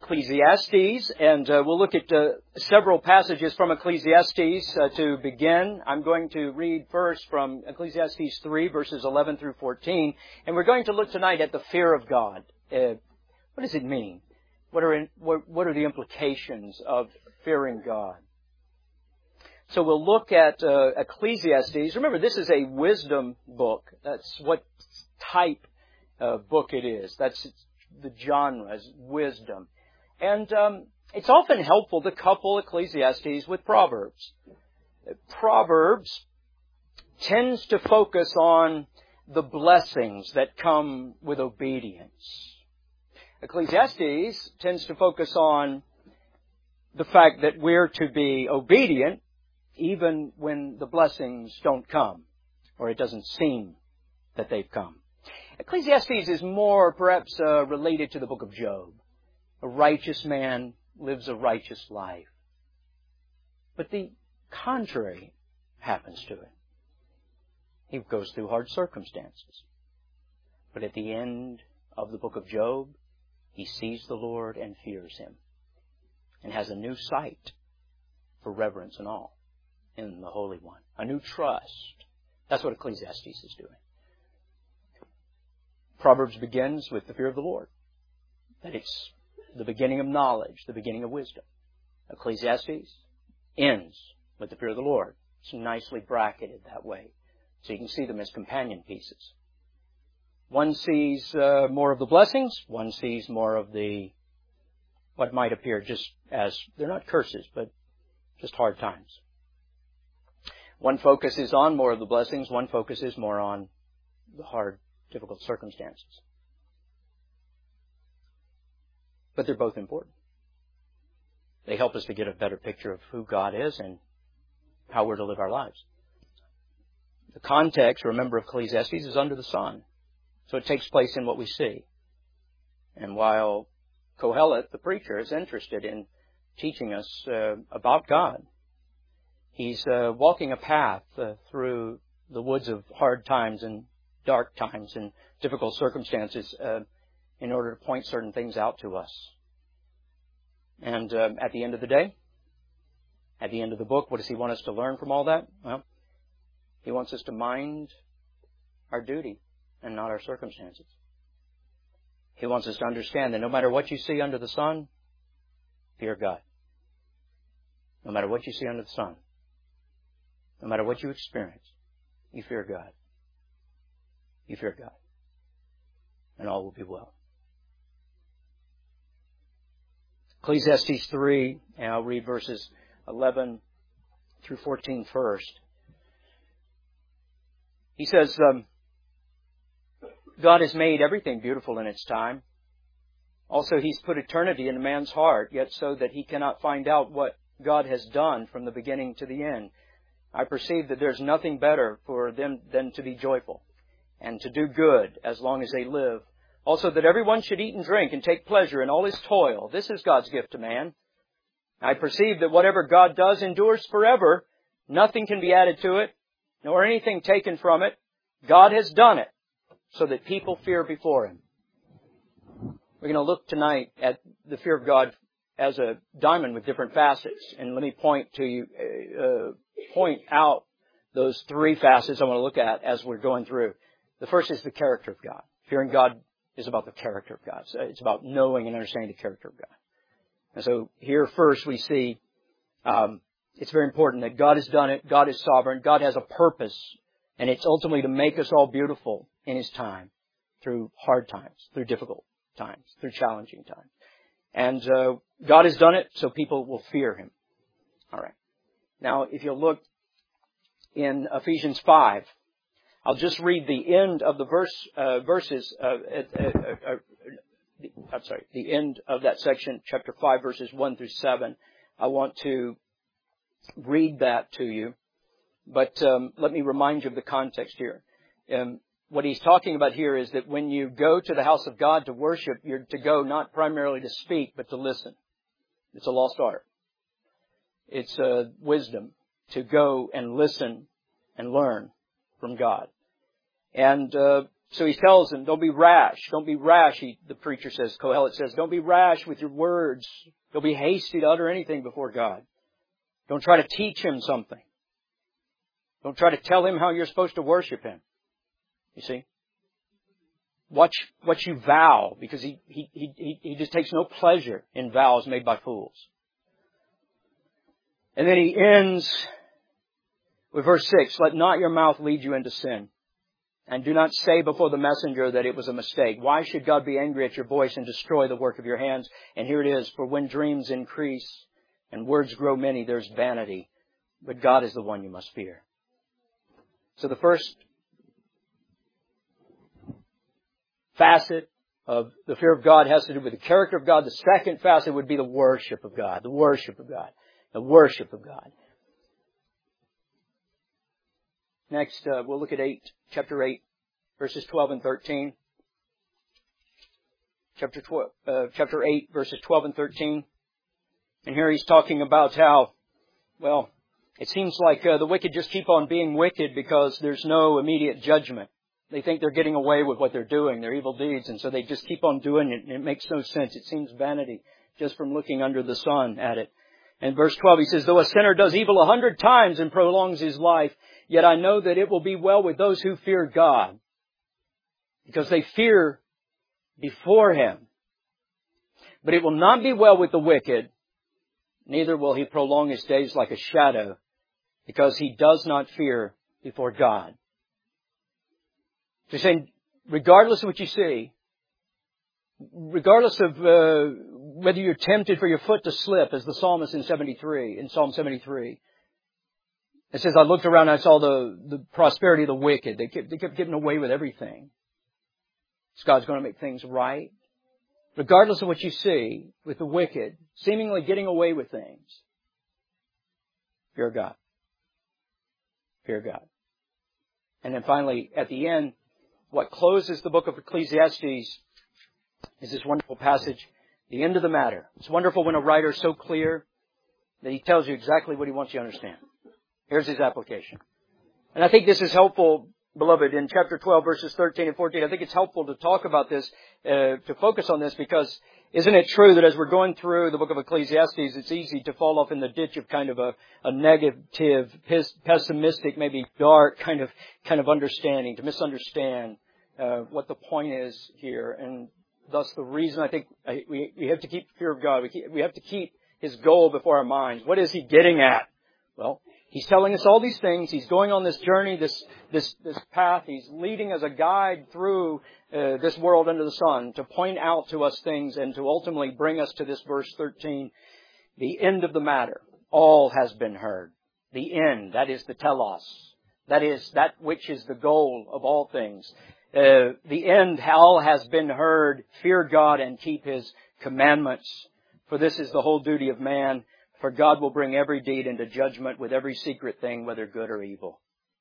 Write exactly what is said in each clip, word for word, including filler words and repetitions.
Ecclesiastes, and uh, we'll look at uh, several passages from Ecclesiastes uh, to begin. I'm going to read first from Ecclesiastes three, verses eleven through fourteen, and we're going to look tonight at the fear of God. Uh, what does it mean? What are in, what, what are the implications of fearing God? So we'll look at uh, Ecclesiastes. Remember, this is a wisdom book. That's what type of book it is. That's the genre, is wisdom. And um, it's often helpful to couple Ecclesiastes with Proverbs. Proverbs tends to focus on the blessings that come with obedience. Ecclesiastes tends to focus on the fact that we're to be obedient even when the blessings don't come, or it doesn't seem that they've come. Ecclesiastes is more perhaps uh, related to the book of Job. A righteous man lives a righteous life. But the contrary happens to it. He goes through hard circumstances. But at the end of the book of Job, he sees the Lord and fears Him, and has a new sight for reverence and awe in the Holy One. A new trust. That's what Ecclesiastes is doing. Proverbs begins with the fear of the Lord. That it's the beginning of knowledge, the beginning of wisdom. Ecclesiastes ends with the fear of the Lord. It's nicely bracketed that way, so you can see them as companion pieces. One sees uh, more of the blessings. One sees more of the, what might appear just as, they're not curses, but just hard times. One focuses on more of the blessings. One focuses more on the hard, difficult circumstances. But they're both important. They help us to get a better picture of who God is and how we're to live our lives. The context, remember, of Ecclesiastes is under the sun. So it takes place in what we see. And while Kohelet, the preacher, is interested in teaching us uh, about God, he's uh, walking a path uh, through the woods of hard times and dark times and difficult circumstances uh, in order to point certain things out to us. And uh, at the end of the day, at the end of the book, what does he want us to learn from all that? Well, he wants us to mind our duty and not our circumstances. He wants us to understand that no matter what you see under the sun, fear God. No matter what you see under the sun, no matter what you experience, you fear God. You fear God. And all will be well. Ecclesiastes three, and I'll read verses eleven through fourteen first. He says, um, God has made everything beautiful in its time. Also, He's put eternity in man's heart, yet so that he cannot find out what God has done from the beginning to the end. I perceive that there's nothing better for them than to be joyful and to do good as long as they live. Also, that everyone should eat and drink and take pleasure in all his toil. This is God's gift to man. I perceive that whatever God does endures forever. Nothing can be added to it, nor anything taken from it. God has done it so that people fear before Him. We're going to look tonight at the fear of God as a diamond with different facets. And let me point to you, uh, point out those three facets I want to look at as we're going through. The first is the character of God. Fearing God is about the character of God. So it's about knowing and understanding the character of God. And so here first we see um, it's very important that God has done it. God is sovereign. God has a purpose. And it's ultimately to make us all beautiful in His time, through hard times, through difficult times, through challenging times. And uh, God has done it so people will fear Him. All right. Now, if you'll look in Ephesians five, I'll just read the end of the verse uh, verses. Uh, uh, uh, uh, I'm sorry, the end of that section, chapter five, verses one through seven. I want to read that to you, but um, let me remind you of the context here. Um, what he's talking about here is that when you go to the house of God to worship, you're to go not primarily to speak, but to listen. It's a lost art. It's uh, wisdom to go and listen and learn from God. And uh, So he tells them, don't be rash. Don't be rash, he, the preacher says, Kohelet says, don't be rash with your words. Don't be hasty to utter anything before God. Don't try to teach Him something. Don't try to tell Him how you're supposed to worship Him. You see? Watch what you vow, because he, he, he, he just takes no pleasure in vows made by fools. And then he ends with verse six, let not your mouth lead you into sin. And do not say before the messenger that it was a mistake. Why should God be angry at your voice and destroy the work of your hands? And here it is, for when dreams increase and words grow many, there's vanity. But God is the one you must fear. So the first facet of the fear of God has to do with the character of God. The second facet would be the worship of God. The worship of God. The worship of God. Next, uh, we'll look at eight, chapter eight, verses twelve and thirteen. Chapter twelve, uh, chapter eight, verses twelve and thirteen. And here he's talking about how, well, it seems like uh, the wicked just keep on being wicked because there's no immediate judgment. They think they're getting away with what they're doing, their evil deeds, and so they just keep on doing it, and it makes no sense. It seems vanity just from looking under the sun at it. And verse twelve, he says, though a sinner does evil a hundred times and prolongs his life, yet I know that it will be well with those who fear God, because they fear before Him. But it will not be well with the wicked, neither will he prolong his days like a shadow, because he does not fear before God. So he's saying, regardless of what you see, regardless of uh, whether you're tempted for your foot to slip, as the psalmist in seventy-three, in Psalm seventy-three, it says, I looked around and I saw the, the prosperity of the wicked. They kept, they kept getting away with everything. So God's going to make things right. Regardless of what you see with the wicked, seemingly getting away with things, fear God. Fear God. And then finally, at the end, what closes the book of Ecclesiastes is this wonderful passage, the end of the matter. It's wonderful when a writer is so clear that he tells you exactly what he wants you to understand. Here's his application. And I think this is helpful, beloved, in chapter twelve, verses thirteen and fourteen. I think it's helpful to talk about this, uh, to focus on this, because isn't it true that as we're going through the book of Ecclesiastes, it's easy to fall off in the ditch of kind of a, a negative, pessimistic, maybe dark kind of, kind of understanding, to misunderstand uh, what the point is here. And thus the reason I think I, we, we have to keep fear of God. We, keep, we have to keep His goal before our minds. What is He getting at? Well, He's telling us all these things. He's going on this journey, this this this path. He's leading as a guide through uh, this world under the sun to point out to us things and to ultimately bring us to this verse thirteen. The end of the matter. All has been heard. The end. That is the telos. That is that which is the goal of all things. Uh, the end. All has been heard. Fear God and keep His commandments. For this is the whole duty of man. For God will bring every deed into judgment with every secret thing, whether good or evil.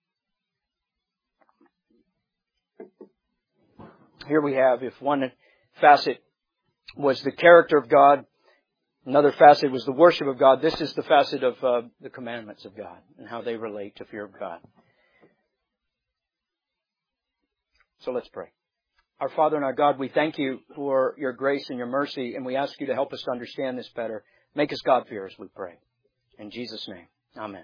Here we have, if one facet was the character of God, another facet was the worship of God, this is the facet of uh, the commandments of God and how they relate to fear of God. So let's pray. Our Father and our God, we thank You for Your grace and Your mercy, and we ask You to help us to understand this better. Make us God-fearers, we pray. In Jesus' name, amen.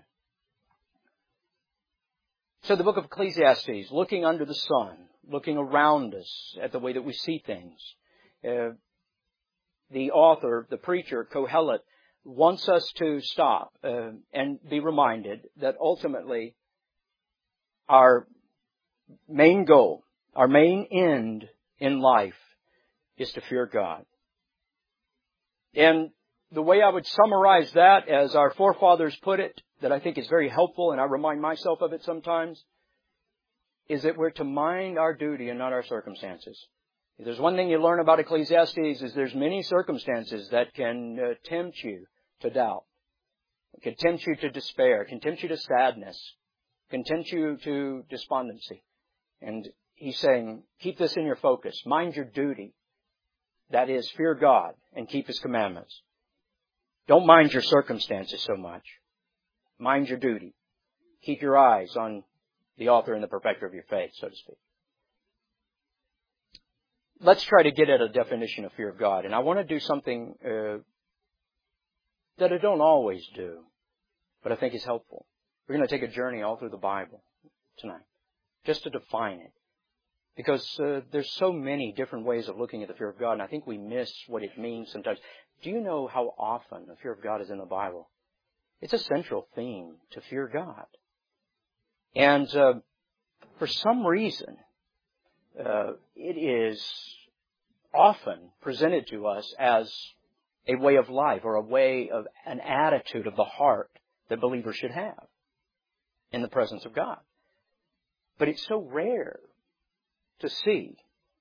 So the book of Ecclesiastes, looking under the sun, looking around us at the way that we see things. Uh, the author, the preacher, Kohelet, wants us to stop uh, and be reminded that ultimately our main goal, our main end in life is to fear God. And the way I would summarize that, as our forefathers put it, that I think is very helpful, and I remind myself of it sometimes, is that we're to mind our duty and not our circumstances. If there's one thing you learn about Ecclesiastes, is there's many circumstances that can uh, tempt you to doubt. It can tempt you to despair, can tempt you to sadness, can tempt you to despondency. And he's saying, keep this in your focus. Mind your duty. That is, fear God and keep His commandments. Don't mind your circumstances so much. Mind your duty. Keep your eyes on the author and the perfecter of your faith, so to speak. let's try to get at a definition of fear of God. And I want to do something uh, that I don't always do, but I think is helpful. We're going to take a journey all through the Bible tonight, just to define it. Because uh, there's so many different ways of looking at the fear of God, and I think we miss what it means sometimes. Do you know how often the fear of God is in the Bible? It's a central theme, to fear God. And uh, for some reason, uh, it is often presented to us as a way of life or a way of an attitude of the heart that believers should have in the presence of God. But it's so rare to see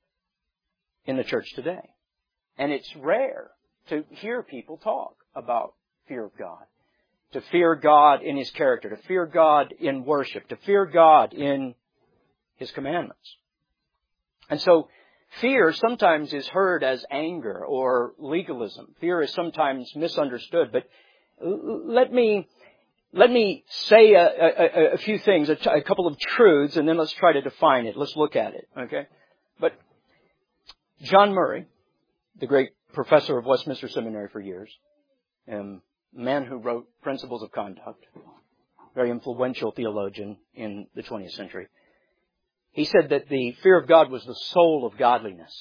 in the church today. And it's rare to hear people talk about fear of God. To fear God in His character, to fear God in worship, to fear God in His commandments. And so, fear sometimes is heard as anger or legalism. Fear is sometimes misunderstood. But let me let me say a, a, a few things, a, a couple of truths, and then let's try to define it. Let's look at it, okay? But John Murray, the great professor of Westminster Seminary for years, um, man who wrote Principles of Conduct, very influential theologian in the twentieth century, he said that the fear of God was the soul of godliness.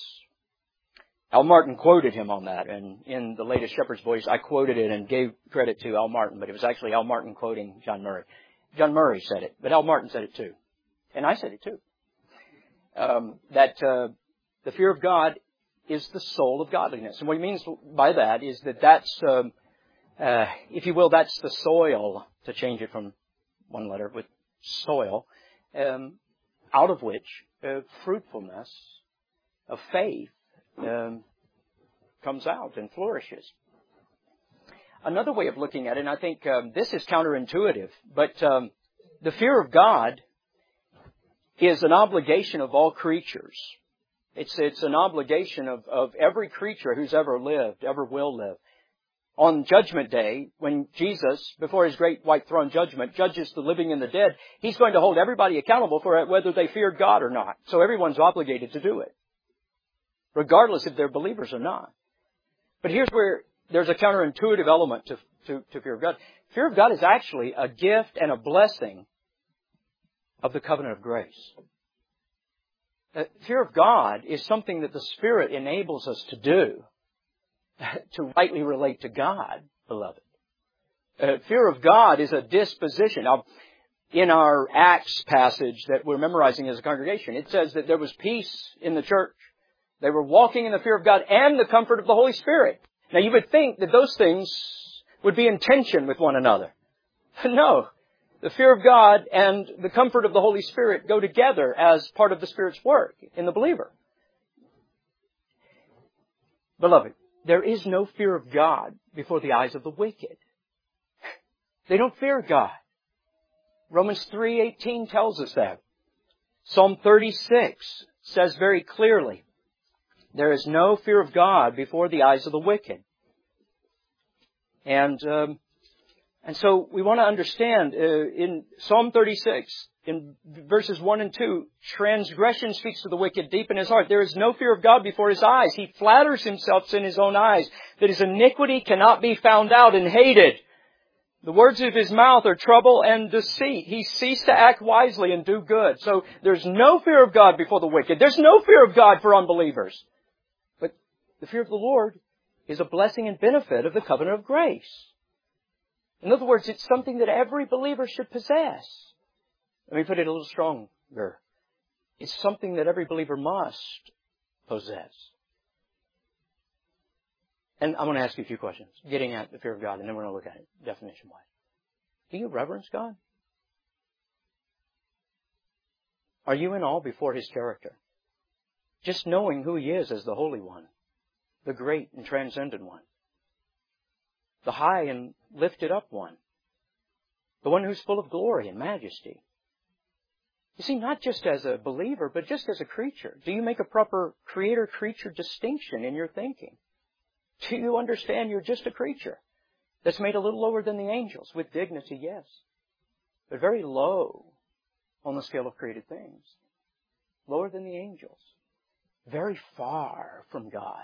Al Martin quoted him on that, and in the latest Shepherd's Voice, I quoted it and gave credit to Al Martin, but it was actually Al Martin quoting John Murray. John Murray said it, but Al Martin said it too. And I said it too. Um, that uh, the fear of God is the soul of godliness. And what he means by that is that that's, um, uh, if you will, that's the soil, to change it from one letter with soil, um, out of which uh, fruitfulness of faith um, comes out and flourishes. Another way of looking at it, and I think um, this is counterintuitive, but um, the fear of God is an obligation of all creatures. It's it's an obligation of, of every creature who's ever lived, ever will live. On Judgment Day, when Jesus, before His great white throne judgment, judges the living and the dead, He's going to hold everybody accountable for whether they feared God or not. So everyone's obligated to do it, regardless if they're believers or not. But here's where there's a counterintuitive element to, to, to fear of God. Fear of God is actually a gift and a blessing of the covenant of grace. Uh, fear of God is something that the Spirit enables us to do to rightly relate to God, beloved. Uh, fear of God is a disposition. Now, in our Acts passage that we're memorizing as a congregation, it says that there was peace in the church. They were walking in the fear of God and the comfort of the Holy Spirit. Now, you would think that those things would be in tension with one another. No. The fear of God and the comfort of the Holy Spirit go together as part of the Spirit's work in the believer. Beloved, there is no fear of God before the eyes of the wicked. They don't fear God. Romans three eighteen tells us that. Psalm thirty-six says very clearly, there is no fear of God before the eyes of the wicked. And um, and so we want to understand uh, in Psalm thirty-six, in verses one and two, transgression speaks to the wicked deep in his heart. There is no fear of God before his eyes. He flatters himself in his own eyes that his iniquity cannot be found out and hated. The words of his mouth are trouble and deceit. He ceased to act wisely and do good. So there's no fear of God before the wicked. There's no fear of God for unbelievers. But the fear of the Lord is a blessing and benefit of the covenant of grace. In other words, it's something that every believer should possess. Let me put it a little stronger. It's something that every believer must possess. And I'm going to ask you a few questions, getting at the fear of God, and then we're going to look at it definition-wise. Do you reverence God? Are you in awe before His character? Just knowing who He is as the Holy One, the great and transcendent One, the high and lifted up One, the One who's full of glory and majesty. You see, not just as a believer, but just as a creature. Do you make a proper creator-creature distinction in your thinking? Do you understand you're just a creature that's made a little lower than the angels? With dignity, yes, but very low on the scale of created things. Lower than the angels. very far from God.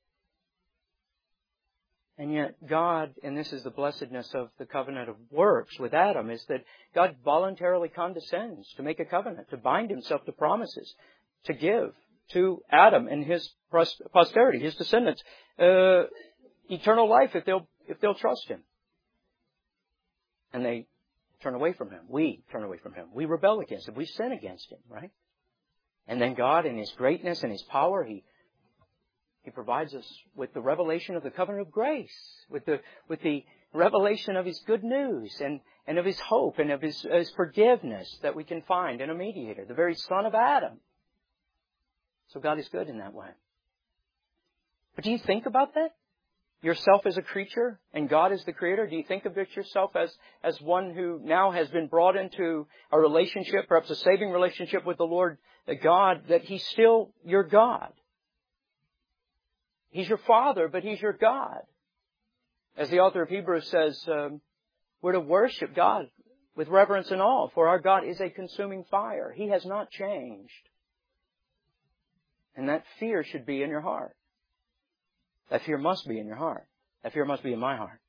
And yet God, and this is the blessedness of the covenant of works with Adam, is that God voluntarily condescends to make a covenant, to bind himself to promises, to give to Adam and his posterity, his descendants, uh, eternal life if they'll, if they'll trust him. And they turn away from him. We turn away from him. We rebel against him. We sin against him, right? And then God, in his greatness and his power, he He provides us with the revelation of the covenant of grace, with the with the revelation of His good news and, and of His hope and of His, His forgiveness that we can find in a mediator, the very Son of Adam. So God is good in that way. But do you think about that? Yourself as a creature and God as the Creator? Do you think of yourself as, as one who now has been brought into a relationship, perhaps a saving relationship with the Lord God, that He's still your God? He's your Father, but He's your God. As the author of Hebrews says, um, we're to worship God with reverence and awe, for our God is a consuming fire. He has not changed. And that fear should be in your heart. That fear must be in your heart. That fear must be in my heart.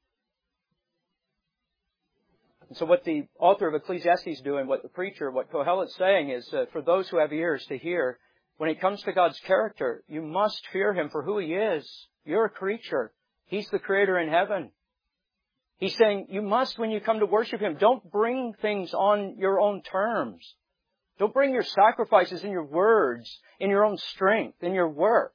And so what the author of Ecclesiastes is doing, what the preacher, what Kohelet's saying is, uh, for those who have ears to hear, when it comes to God's character, you must fear Him for who He is. You're a creature. He's the Creator in heaven. He's saying you must, when you come to worship Him, don't bring things on your own terms. Don't bring your sacrifices in your words, in your own strength, in your works.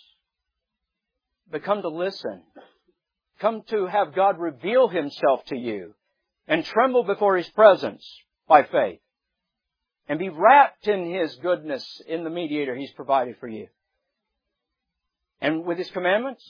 But come to listen. Come to have God reveal Himself to you and tremble before His presence by faith. And be wrapped in His goodness in the mediator He's provided for you. And with His commandments,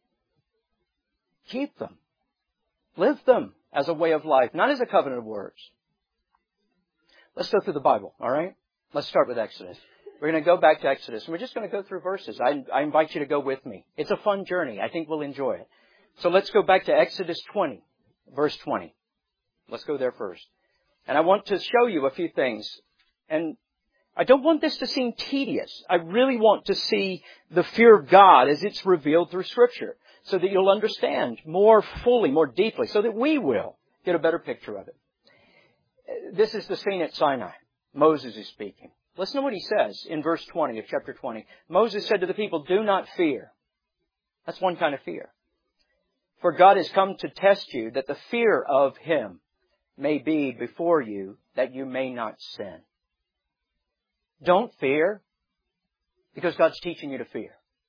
keep them. Live them as a way of life, not as a covenant of works. Let's go through the Bible, all right? Let's start with Exodus. We're going to go back to Exodus, and we're just going to go through verses. I, I invite you to go with me. It's a fun journey. I think we'll enjoy it. So let's go back to Exodus twenty, verse twenty. Let's go there first. And I want to show you a few things. And I don't want this to seem tedious. I really want to see the fear of God as it's revealed through Scripture, so that you'll understand more fully, more deeply, so that we will get a better picture of it. This is the scene at Sinai. Moses is speaking. Listen to what he says in verse twenty of chapter twenty. Moses said to the people, "Do not fear." That's one kind of fear. "For God has come to test you, that the fear of Him may be before you, that you may not sin." Don't fear, because God's teaching you to fear.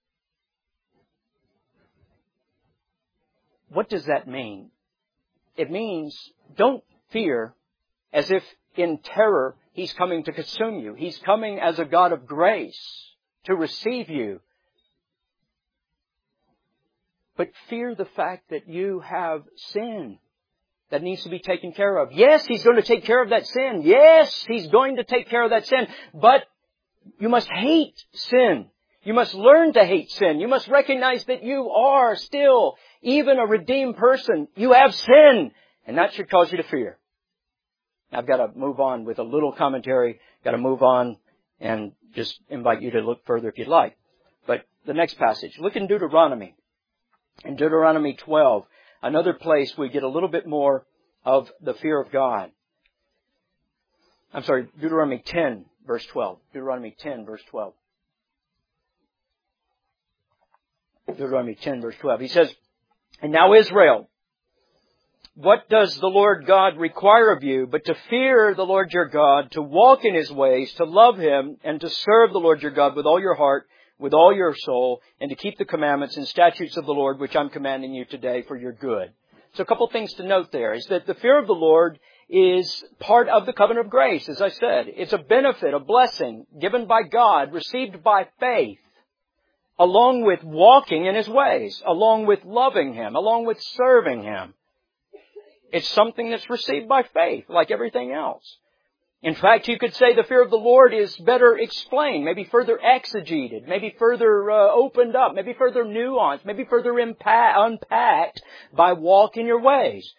What does that mean? It means don't fear as if in terror He's coming to consume you. He's coming as a God of grace to receive you. But fear the fact that you have sin that needs to be taken care of. Yes, He's going to take care of that sin. Yes, He's going to take care of that sin. But you must hate sin. You must learn to hate sin. You must recognize that you are still, even a redeemed person, you have sin. And that should cause you to fear. I've got to move on with a little commentary. Got to move on and just invite you to look further if you'd like. But the next passage, look in Deuteronomy. In Deuteronomy twelve, another place we get a little bit more of the fear of God. I'm sorry, Deuteronomy ten, verse twelve. Deuteronomy ten, verse twelve. Deuteronomy ten, verse twelve. He says, "And now Israel, what does the Lord God require of you but to fear the Lord your God, to walk in His ways, to love Him, and to serve the Lord your God with all your heart, with all your soul, and to keep the commandments and statutes of the Lord, which I'm commanding you today for your good." So a couple things to note there is that the fear of the Lord is part of the covenant of grace, as I said. It's a benefit, a blessing given by God, received by faith, along with walking in His ways, along with loving Him, along with serving Him. It's something that's received by faith, like everything else. In fact, you could say the fear of the Lord is better explained, maybe further exegeted, maybe further uh, opened up, maybe further nuanced, maybe further impa- unpacked by walk in your ways.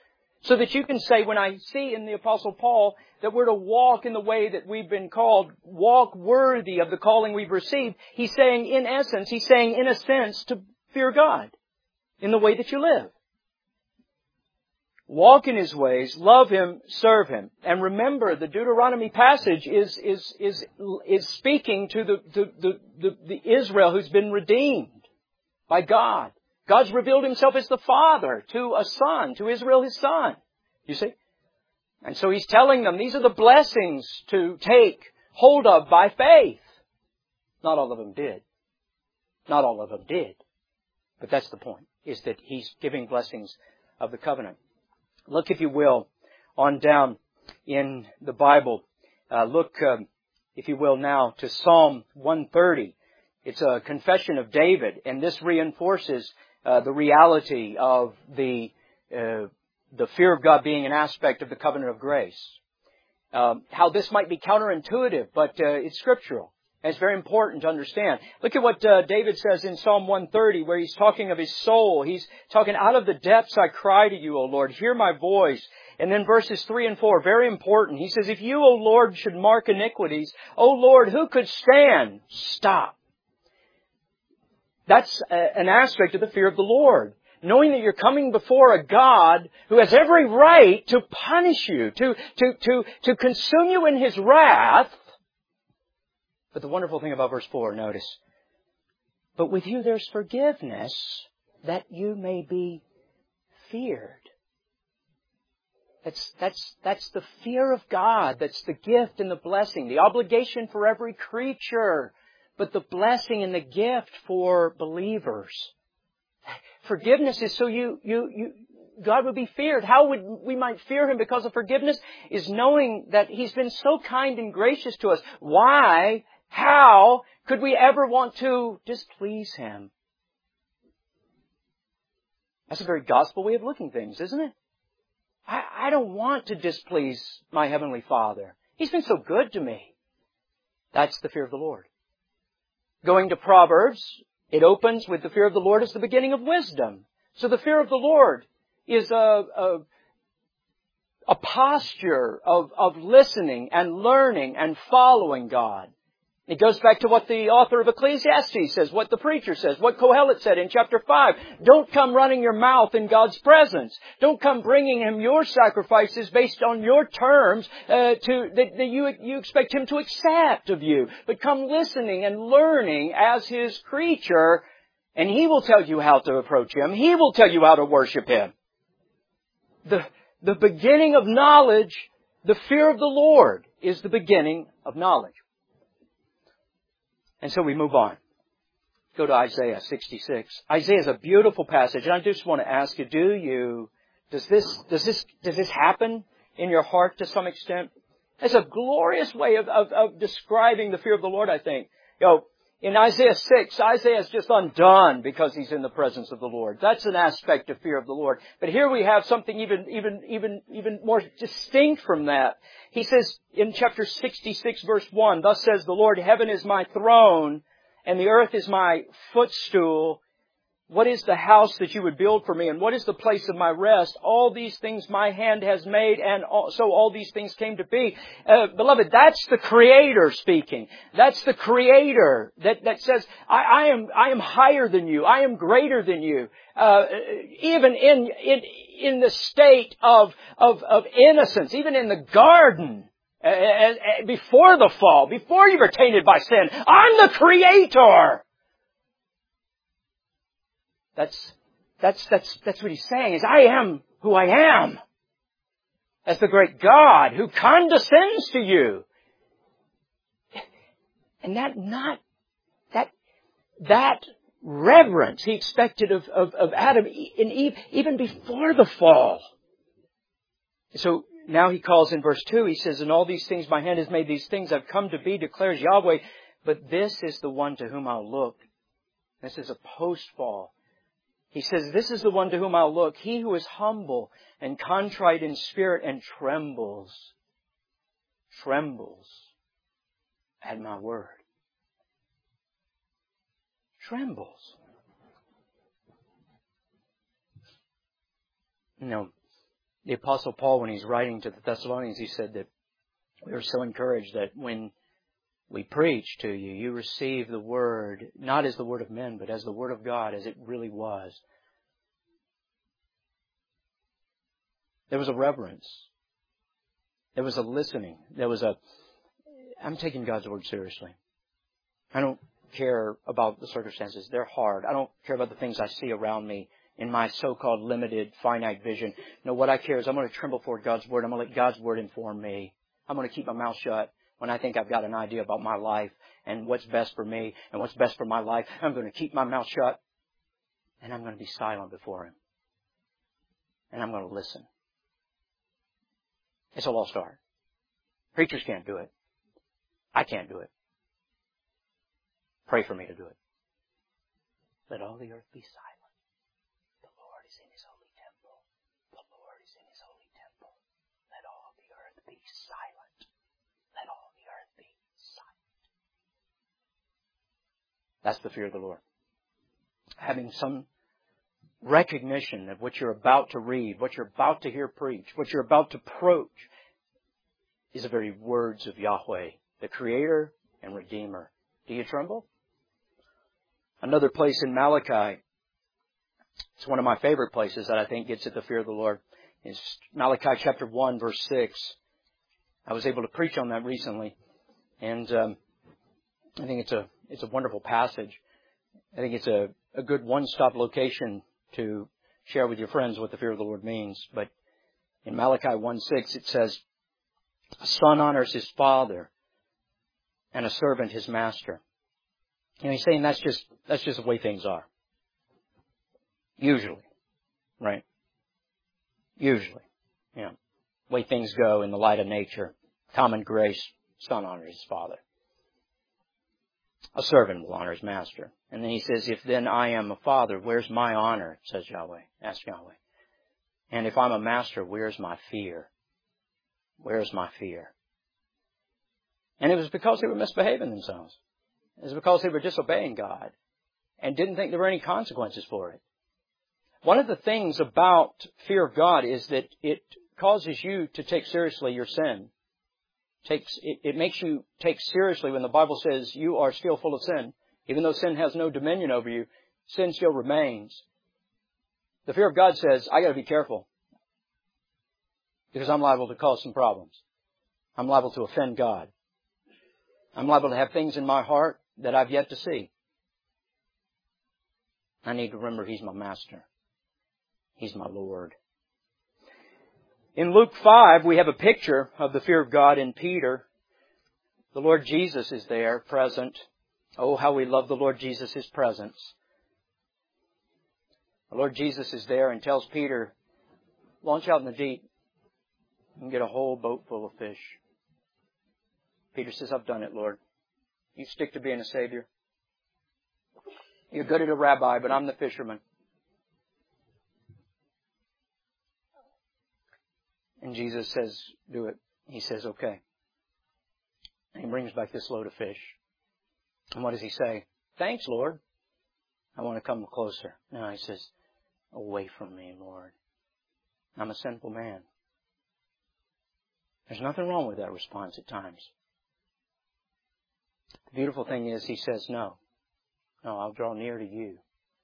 So that you can say, when I see in the Apostle Paul that we're to walk in the way that we've been called, walk worthy of the calling we've received, he's saying, in essence, he's saying, in a sense, to fear God in the way that you live. Walk in His ways, love Him, serve Him. And remember, the Deuteronomy passage is, is, is, is speaking to the, the, the, the, the Israel who's been redeemed by God. God's revealed Himself as the Father to a son, to Israel His son. You see? And so He's telling them these are the blessings to take hold of by faith. Not all of them did. Not all of them did. But that's the point, is that He's giving blessings of the covenant. Look, if you will, on down in the Bible. Uh, look, um, if you will, now to Psalm one thirty. It's a confession of David, and this reinforces Uh, the reality of the uh, the fear of God being an aspect of the covenant of grace. Um, how this might be counterintuitive, but uh, it's scriptural. And it's very important to understand. Look at what uh, David says in Psalm one thirty, where he's talking of his soul. He's talking, out of the depths I cry to you, O Lord, hear my voice. And then verses three and four, very important. He says, if you, O Lord, should mark iniquities, O Lord, who could stand? Stop. That's an aspect of the fear of the Lord. Knowing that you're coming before a God who has every right to punish you, to, to, to, to consume you in His wrath. But the wonderful thing about verse four, notice. But with you there's forgiveness, that you may be feared. That's, that's, that's the fear of God. That's the gift and the blessing. The obligation for every creature. But the blessing and the gift for believers. Forgiveness is so you, you, you, God would be feared. How would we might fear Him because of forgiveness is knowing that He's been so kind and gracious to us. Why, how could we ever want to displease Him? That's a very gospel way of looking at things, isn't it? I, I don't want to displease my Heavenly Father. He's been so good to me. That's the fear of the Lord. Going to Proverbs, it opens with the fear of the Lord as the beginning of wisdom. So the fear of the Lord is a, a, a posture of, of listening and learning and following God. It goes back to what the author of Ecclesiastes says, what the preacher says, what Kohelet said in chapter five. Don't come running your mouth in God's presence. Don't come bringing Him your sacrifices based on your terms uh, to that, that you, you expect Him to accept of you. But come listening and learning as His creature, and He will tell you how to approach Him. He will tell you how to worship Him. The, the beginning of knowledge, the fear of the Lord, is the beginning of knowledge. And so we move on. Go to Isaiah sixty-six. Isaiah is a beautiful passage, and I just want to ask you, do you, does this, does this, does this happen in your heart to some extent? It's a glorious way of, of, of describing the fear of the Lord, I think. You know, in Isaiah six, Isaiah is just undone because he's in the presence of the Lord. That's an aspect of fear of the Lord. But here we have something even, even, even, even more distinct from that. He says in chapter sixty-six verse one, thus says the Lord, heaven is my throne and the earth is my footstool. What is the house that you would build for me? And what is the place of my rest? All these things my hand has made, and all, so all these things came to be. Uh, beloved, that's the Creator speaking. That's the Creator that, that says, I, I am, I am higher than you. I am greater than you. Uh, even in, in, in the state of, of, of innocence, even in the garden, uh, uh, before the fall, before you were tainted by sin, I'm the Creator. That's, that's, that's, that's what he's saying, is I am who I am. As the great God who condescends to you. And that not, that, that reverence he expected of, of, of Adam and Eve even before the fall. So now he calls in verse two, he says, in all these things my hand has made these things, I've come to be, declares Yahweh, but this is the one to whom I'll look. This is a post-fall. He says, this is the one to whom I'll look, he who is humble and contrite in spirit and trembles, trembles at my word. Trembles. You know, the Apostle Paul, when he's writing to the Thessalonians, he said that we were so encouraged that when we preach to you, you receive the Word, not as the Word of men, but as the Word of God, as it really was. There was a reverence. There was a listening. There was a, I'm taking God's Word seriously. I don't care about the circumstances. They're hard. I don't care about the things I see around me in my so-called limited, finite vision. No, what I care is I'm going to tremble for God's Word. I'm going to let God's Word inform me. I'm going to keep my mouth shut when I think I've got an idea about my life and what's best for me and what's best for my life. I'm going to keep my mouth shut and I'm going to be silent before Him. And I'm going to listen. It's a lost art. Preachers can't do it. I can't do it. Pray for me to do it. Let all the earth be silent. The Lord is in His holy temple. The Lord is in His holy temple. Let all the earth be silent. Let all the earth be silent. That's the fear of the Lord. Having some recognition of what you're about to read, what you're about to hear preached, what you're about to approach is the very words of Yahweh, the Creator and Redeemer. Do you tremble? Another place in Malachi, it's one of my favorite places that I think gets at the fear of the Lord, is Malachi chapter one, verse six. I was able to preach on that recently, and um, I think it's a it's a wonderful passage. I think it's a, a good one-stop location to share with your friends what the fear of the Lord means. But in Malachi one six it says, "A son honors his father, and a servant his master." You know, he's saying that's just that's just the way things are. Usually. Right? Usually. You know, the way things go in the light of nature. Common grace, son honors his father. A servant will honor his master. And then he says, if then I am a father, where's my honor? Says Yahweh. Ask Yahweh. And if I'm a master, where's my fear? Where's my fear? And it was because they were misbehaving themselves. It was because they were disobeying God and didn't think there were any consequences for it. One of the things about fear of God is that it causes you to take seriously your sin. Takes, it, it makes you take seriously when the Bible says you are still full of sin. Even though sin has no dominion over you, sin still remains. The fear of God says, I got to be careful because I'm liable to cause some problems. I'm liable to offend God. I'm liable to have things in my heart that I've yet to see. I need to remember He's my master. He's my Lord. In Luke five, we have a picture of the fear of God in Peter. The Lord Jesus is there, present. Oh, how we love the Lord Jesus' presence. The Lord Jesus is there and tells Peter, launch out in the deep and get a whole boat full of fish. Peter says, I've done it, Lord. You stick to being a Savior. You're good at a rabbi, but I'm the fisherman. And Jesus says, do it. He says, okay. And He brings back this load of fish. And what does He say? Thanks, Lord. I want to come closer. No, He says, away from me, Lord. I'm a sinful man. There's nothing wrong with that response at times. The beautiful thing is He says, no. No, I'll draw near to you.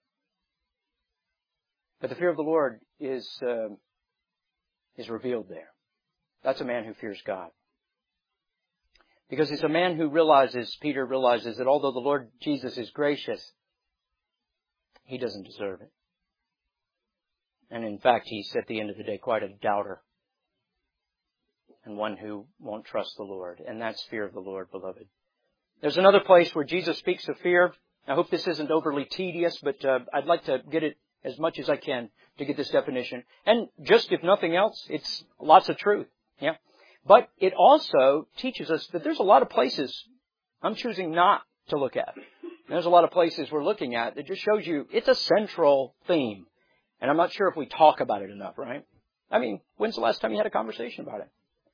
But the fear of the Lord is, uh, is revealed there. That's a man who fears God. Because it's a man who realizes, Peter realizes, that although the Lord Jesus is gracious, he doesn't deserve it. And in fact, he's at the end of the day quite a doubter. And one who won't trust the Lord. And that's fear of the Lord, beloved. There's another place where Jesus speaks of fear. I hope this isn't overly tedious, but uh, I'd like to get it as much as I can to get this definition. And just if nothing else, it's lots of truth. Yeah. But it also teaches us that there's a lot of places I'm choosing not to look at. There's a lot of places we're looking at that just shows you it's a central theme. And I'm not sure if we talk about it enough, right? I mean, when's the last time you had a conversation about it?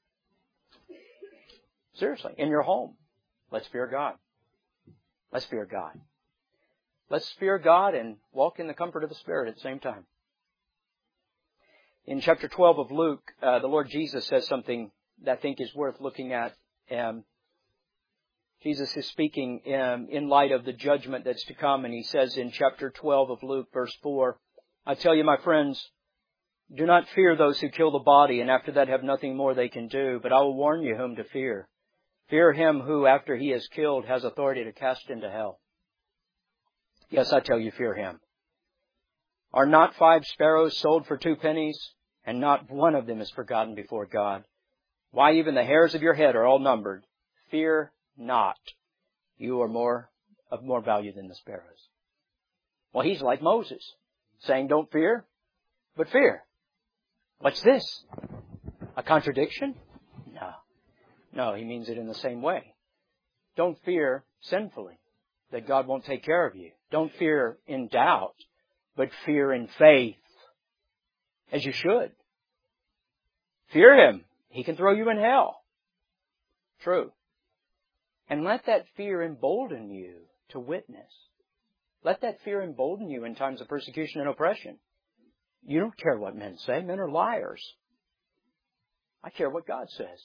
Seriously, in your home. Let's fear God. Let's fear God. Let's fear God and walk in the comfort of the Spirit at the same time. In chapter twelve of Luke, uh, the Lord Jesus says something that I think is worth looking at. Um, Jesus is speaking um, in light of the judgment that's to come, and He says in chapter twelve of Luke, verse four, I tell you, my friends, do not fear those who kill the body, and after that have nothing more they can do, but I will warn you whom to fear. Fear him who, after he is killed, has authority to cast into hell. Yes, I tell you, fear him. Are not five sparrows sold for two pennies, and not one of them is forgotten before God? Why, even the hairs of your head are all numbered. Fear not. You are more of more value than the sparrows. Well, he's like Moses, saying don't fear, but fear. What's this? A contradiction? No. No, he means it in the same way. Don't fear sinfully, that God won't take care of you. Don't fear in doubt, but fear in faith, as you should. Fear him. He can throw you in hell. True. And let that fear embolden you to witness. Let that fear embolden you in times of persecution and oppression. You don't care what men say. Men are liars. I care what God says.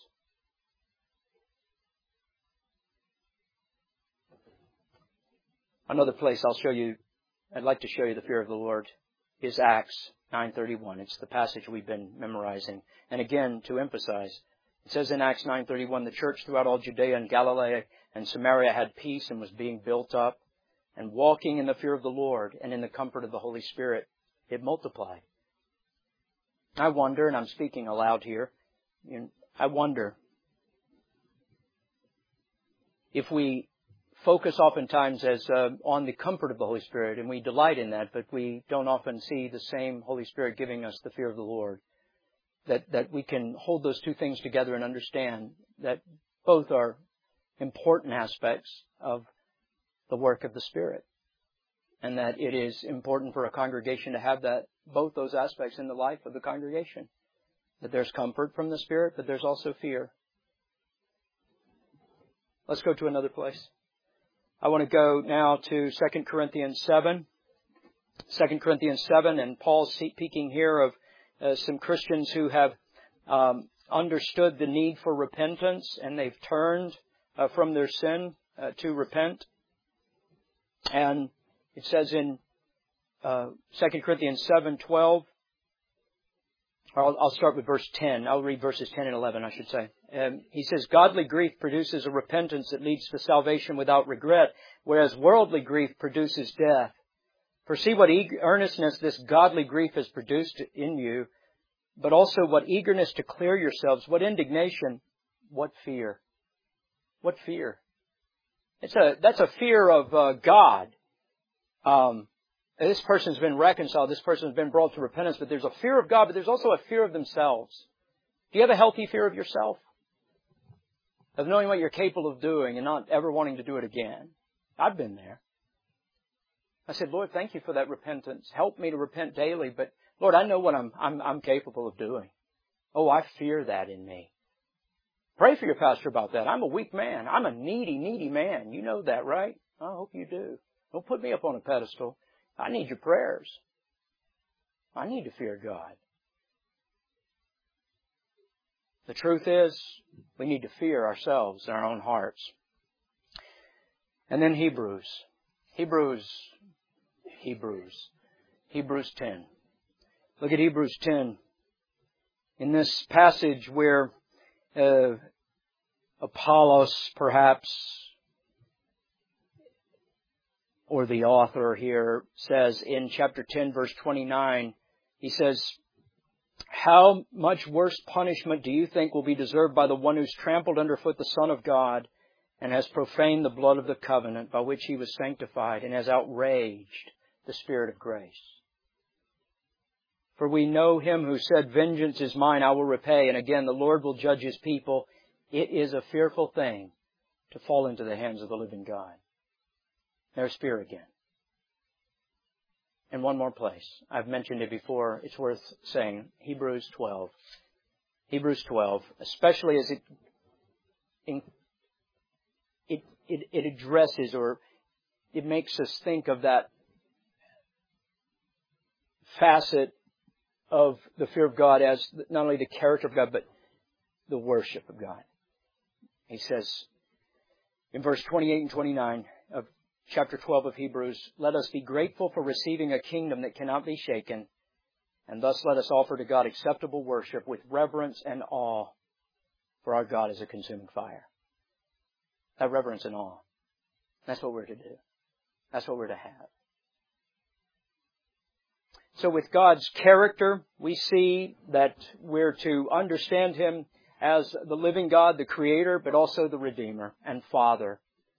Another place I'll show you, I'd like to show you the fear of the Lord, is Acts nine thirty-one. It's the passage we've been memorizing. And again, to emphasize, it says in Acts nine thirty-one, the church throughout all Judea and Galilee and Samaria had peace and was being built up, and walking in the fear of the Lord and in the comfort of the Holy Spirit, it multiplied. I wonder, and I'm speaking aloud here, you know, I wonder if we focus oftentimes as uh, on the comfort of the Holy Spirit, and we delight in that, but we don't often see the same Holy Spirit giving us the fear of the Lord. That that we can hold those two things together and understand that both are important aspects of the work of the Spirit, and that it is important for a congregation to have that both those aspects in the life of the congregation. That there's comfort from the Spirit, but there's also fear. Let's go to another place. I want to go now to Second Corinthians seven. Second Corinthians seven, and Paul's speaking here of uh, some Christians who have um, understood the need for repentance, and they've turned uh, from their sin uh, to repent. And it says in uh, Second Corinthians seven twelve, I'll, I'll start with verse ten. I'll read verses ten and eleven, I should say. Um, he says, godly grief produces a repentance that leads to salvation without regret, whereas worldly grief produces death. For see what eager, earnestness this godly grief has produced in you, but also what eagerness to clear yourselves, what indignation, what fear. What fear? It's a that's a fear of uh, God. Um, this person's been reconciled. This person's been brought to repentance. But there's a fear of God, but there's also a fear of themselves. Do you have a healthy fear of yourself? Of knowing what you're capable of doing and not ever wanting to do it again? I've been there. I said, Lord, thank you for that repentance. Help me to repent daily. But Lord, I know what I'm I'm, I'm capable of doing. Oh, I fear that in me. Pray for your pastor about that. I'm a weak man. I'm a needy, needy man. You know that, right? I hope you do. Don't put me up on a pedestal. I need your prayers. I need to fear God. The truth is, we need to fear ourselves in our own hearts. And then Hebrews. Hebrews. Hebrews. Hebrews ten. Look at Hebrews ten. In this passage where uh, Apollos, perhaps, or the author here, says in chapter ten, verse twenty-nine, he says, how much worse punishment do you think will be deserved by the one who's trampled underfoot the Son of God and has profaned the blood of the covenant by which he was sanctified and has outraged the Spirit of grace? For we know him who said, vengeance is mine, I will repay. And again, the Lord will judge his people. It is a fearful thing to fall into the hands of the living God. There's fear again. And one more place. I've mentioned it before. It's worth saying. Hebrews twelve. Hebrews twelve. Especially as it, it, it, it addresses or it makes us think of that facet of the fear of God as not only the character of God, but the worship of God. He says in verse twenty-eight and twenty-nine of chapter twelve of Hebrews, "Let us be grateful for receiving a kingdom that cannot be shaken, and thus let us offer to God acceptable worship with reverence and awe, for our God is a consuming fire." That reverence and awe. That's what we're to do. That's what we're to have. So with God's character, we see that we're to understand Him as the living God, the Creator, but also the Redeemer and Father.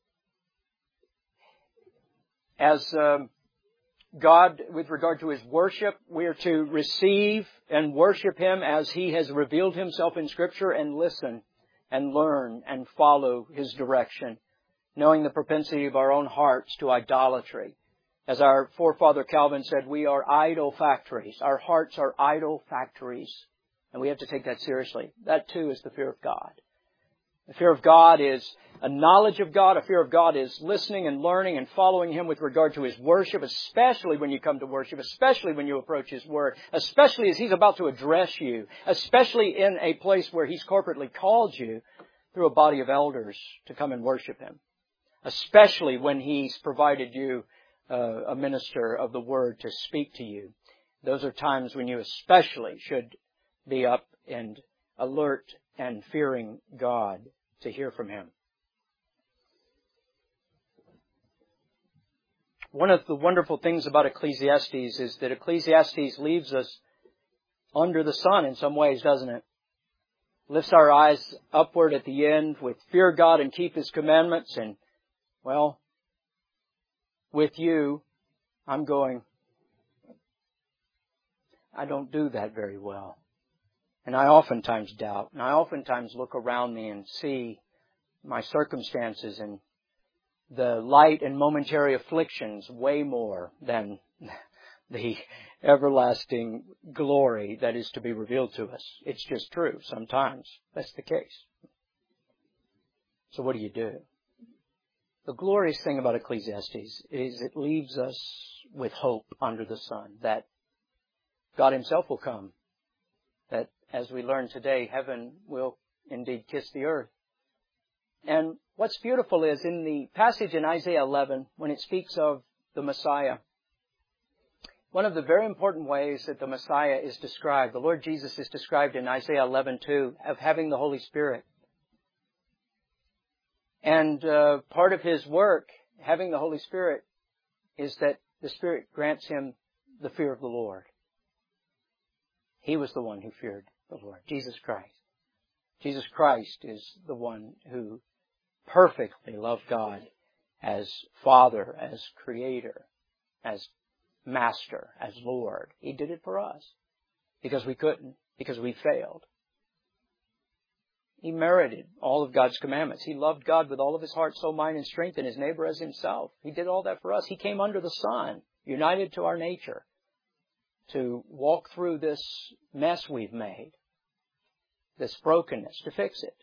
As um, God, with regard to His worship, we are to receive and worship Him as He has revealed Himself in Scripture, and listen and learn and follow His direction, knowing the propensity of our own hearts to idolatry. As our forefather Calvin said, we are idol factories. Our hearts are idol factories, and we have to take that seriously. That too is the fear of God. The fear of God is a knowledge of God. A fear of God is listening and learning and following Him with regard to His worship, especially when you come to worship, especially when you approach His Word, especially as He's about to address you, especially in a place where He's corporately called you through a body of elders to come and worship Him, especially when He's provided you uh, a minister of the Word to speak to you. Those are times when you especially should be up and alert and fearing God to hear from Him. One of the wonderful things about Ecclesiastes is that Ecclesiastes leaves us under the sun in some ways, doesn't it? Lifts our eyes upward at the end with fear God and keep His commandments. And, well, with you, I'm going, I don't do that very well. And I oftentimes doubt, and I oftentimes look around me and see my circumstances and the light and momentary afflictions way more than the everlasting glory that is to be revealed to us. It's just true. Sometimes that's the case. So what do you do? The glorious thing about Ecclesiastes is it leaves us with hope under the sun that God Himself will come, that as we learn today, heaven will indeed kiss the earth. And what's beautiful is in the passage in Isaiah eleven, when it speaks of the Messiah, one of the very important ways that the Messiah is described, the Lord Jesus is described in Isaiah eleven two, of having the Holy Spirit. And uh, part of His work, having the Holy Spirit, is that the Spirit grants Him the fear of the Lord. He was the one who feared the Lord, Jesus Christ. Jesus Christ is the one who perfectly loved God as Father, as Creator, as Master, as Lord. He did it for us because we couldn't, because we failed. He merited all of God's commandments. He loved God with all of His heart, soul, mind, and strength, and His neighbor as Himself. He did all that for us. He came under the sun, united to our nature, to walk through this mess we've made, this brokenness, to fix it.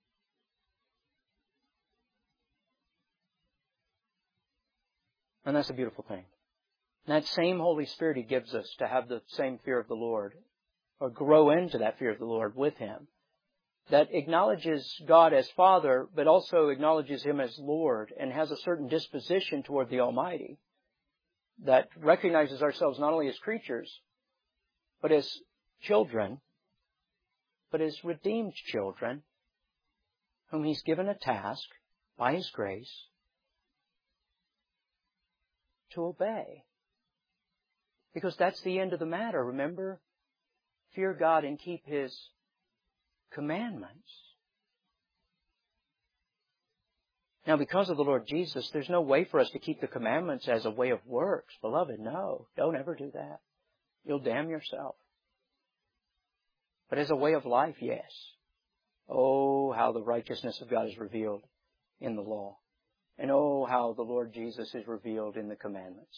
And that's a beautiful thing. And that same Holy Spirit He gives us to have the same fear of the Lord, or grow into that fear of the Lord with Him, that acknowledges God as Father, but also acknowledges Him as Lord, and has a certain disposition toward the Almighty, that recognizes ourselves not only as creatures, but as children, but as redeemed children, whom He's given a task by His grace to obey. Because that's the end of the matter, remember? Fear God and keep His commandments. Now, because of the Lord Jesus, there's no way for us to keep the commandments as a way of works. Beloved, no. Don't ever do that. You'll damn yourself. But as a way of life, yes. Oh, how the righteousness of God is revealed in the law. And oh, how the Lord Jesus is revealed in the commandments.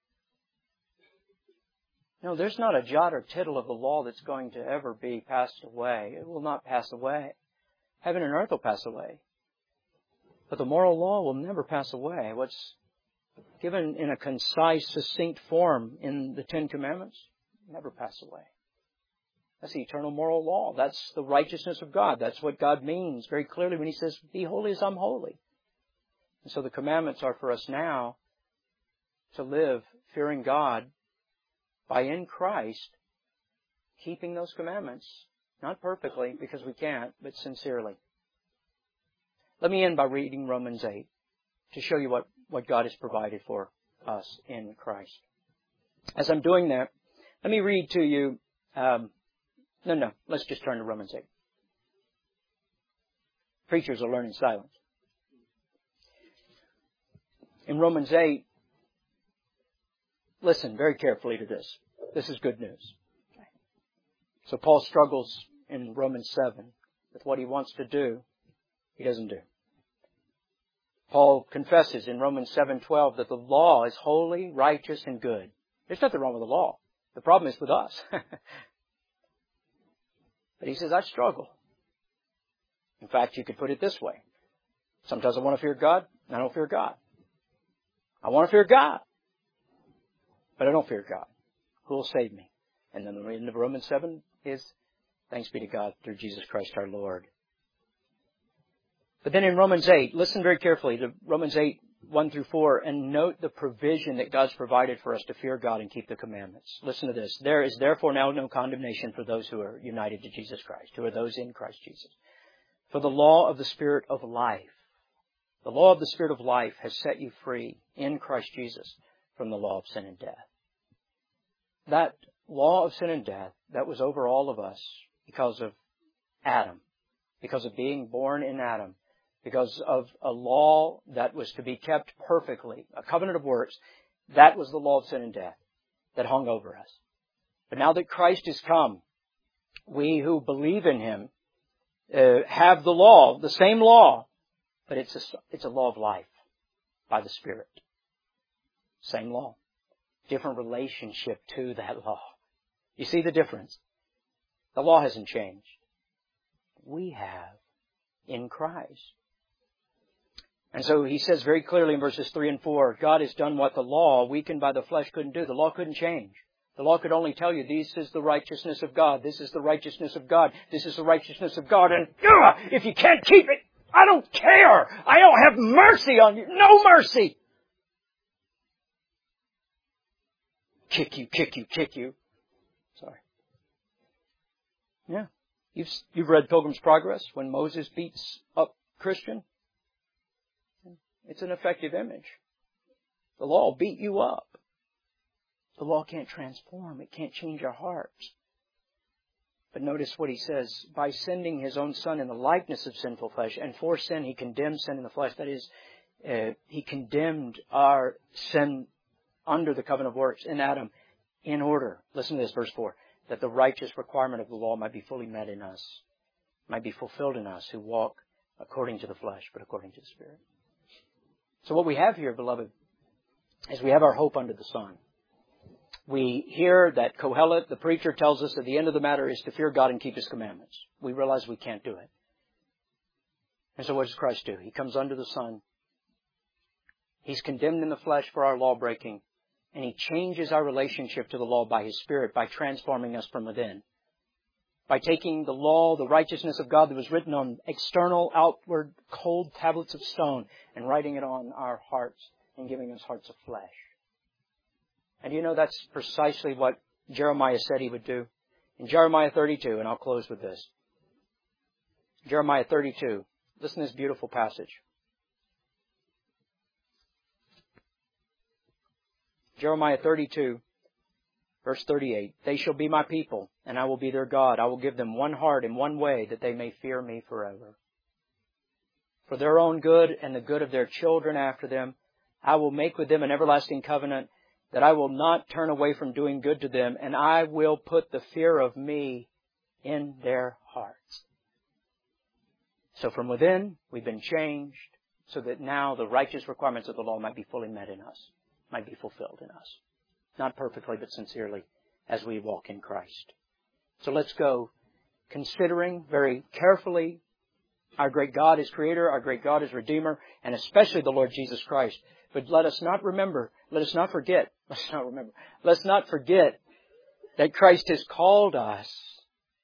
No, there's not a jot or tittle of the law that's going to ever be passed away. It will not pass away. Heaven and earth will pass away. But the moral law will never pass away. What's given in a concise, succinct form in the Ten Commandments never pass away. That's the eternal moral law. That's the righteousness of God. That's what God means very clearly when He says, be holy as I'm holy. And so the commandments are for us now to live fearing God by in Christ keeping those commandments. Not perfectly, because we can't, but sincerely. Let me end by reading Romans eight to show you what, what God has provided for us in Christ. As I'm doing that, let me read to you, um, no, no, let's just turn to Romans eight. Preachers will learn in silence. In Romans eight, listen very carefully to this. This is good news. So Paul struggles in Romans seven with what he wants to do, he doesn't do. Paul confesses in Romans seven twelve that the law is holy, righteous, and good. There's nothing wrong with the law. The problem is with us. But he says, I struggle. In fact, you could put it this way. Sometimes I want to fear God, and I don't fear God. I want to fear God, but I don't fear God. Who will save me? And then the end of Romans seven is, thanks be to God through Jesus Christ our Lord. But then in Romans eight, listen very carefully to Romans eight, one through four, and note the provision that God's provided for us to fear God and keep the commandments. Listen to this. There is therefore now no condemnation for those who are united to Jesus Christ, who are those in Christ Jesus. For the law of the Spirit of life, the law of the Spirit of life has set you free in Christ Jesus from the law of sin and death. That law of sin and death that was over all of us because of Adam, because of being born in Adam, because of a law that was to be kept perfectly, a covenant of works, that was the law of sin and death that hung over us. But now that Christ has come, we who believe in Him uh, have the law, the same law, but it's a, it's a law of life by the Spirit. Same law. Different relationship to that law. You see the difference? The law hasn't changed. We have in Christ. And so he says very clearly in verses three and four, God has done what the law, weakened by the flesh, couldn't do. The law couldn't change. The law could only tell you, this is the righteousness of God. This is the righteousness of God. This is the righteousness of God. And uh, if you can't keep it, I don't care. I don't have mercy on you. No mercy. Kick you, kick you, kick you. Sorry. Yeah. You've, you've read Pilgrim's Progress when Moses beats up Christian. It's an effective image. The law will beat you up. The law can't transform. It can't change our hearts. But notice what he says. By sending His own Son in the likeness of sinful flesh, and for sin He condemned sin in the flesh. That is, uh, He condemned our sin under the covenant of works in Adam in order, listen to this, verse four, that the righteous requirement of the law might be fully met in us, might be fulfilled in us who walk according to the flesh, but according to the Spirit. So what we have here, beloved, is we have our hope under the sun. We hear that Kohelet, the preacher, tells us that the end of the matter is to fear God and keep His commandments. We realize we can't do it. And so what does Christ do? He comes under the sun. He's condemned in the flesh for our law breaking. And He changes our relationship to the law by His Spirit, by transforming us from within. By taking the law, the righteousness of God that was written on external, outward, cold tablets of stone, and writing it on our hearts and giving us hearts of flesh. And you know that's precisely what Jeremiah said He would do. In Jeremiah thirty-two, and I'll close with this. Jeremiah thirty-two. Listen to this beautiful passage. Jeremiah thirty-two, verse thirty-eight. They shall be my people, and I will be their God. I will give them one heart and one way, that they may fear me forever. For their own good and the good of their children after them, I will make with them an everlasting covenant, that I will not turn away from doing good to them, and I will put the fear of me in their hearts. So from within, we've been changed, so that now the righteous requirements of the law might be fully met in us, might be fulfilled in us. Not perfectly, but sincerely, as we walk in Christ. So let's go considering very carefully our great God is Creator, our great God is Redeemer, and especially the Lord Jesus Christ. But let us not remember, let us not forget, let's not remember, let's not forget that Christ has called us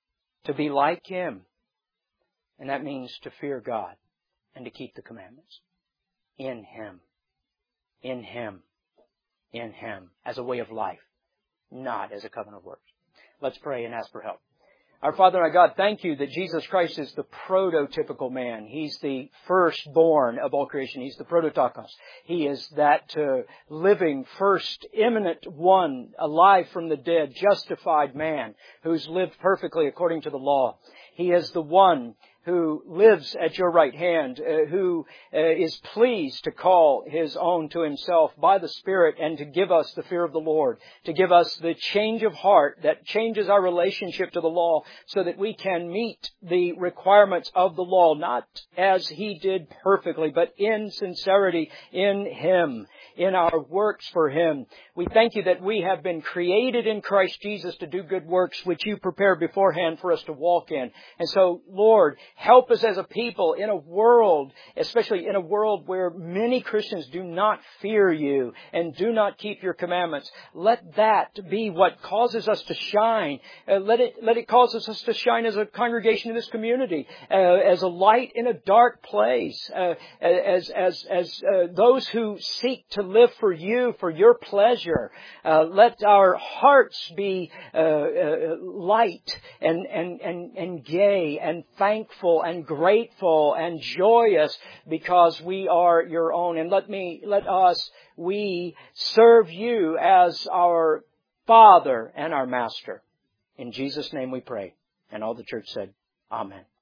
to be like Him. And that means to fear God and to keep the commandments. In Him. In Him. In Him. As a way of life. Not as a covenant of works. Let's pray and ask for help. Our Father, our God, thank You that Jesus Christ is the prototypical man. He's the firstborn of all creation. He's the prototokos. He is that uh, living, first, imminent one, alive from the dead, justified man who's lived perfectly according to the law. He is the one who lives at Your right hand, uh, who uh, is pleased to call His own to Himself by the Spirit and to give us the fear of the Lord, to give us the change of heart that changes our relationship to the law so that we can meet the requirements of the law, not as He did perfectly, but in sincerity in Him, in our works for Him. We thank You that we have been created in Christ Jesus to do good works which You prepared beforehand for us to walk in. And so, Lord, help us as a people in a world, especially in a world where many Christians do not fear You and do not keep Your commandments. Let that be what causes us to shine. Uh, let it, let it cause us to shine as a congregation in this community, uh, as a light in a dark place, uh, as, as, as uh, those who seek to live for You, for Your pleasure. Uh, let our hearts be uh, uh, light and, and, and, and gay and thankful and grateful and joyous because we are Your own. And let me, let us, we serve You as our Father and our Master. In Jesus' name we pray. And all the church said, Amen.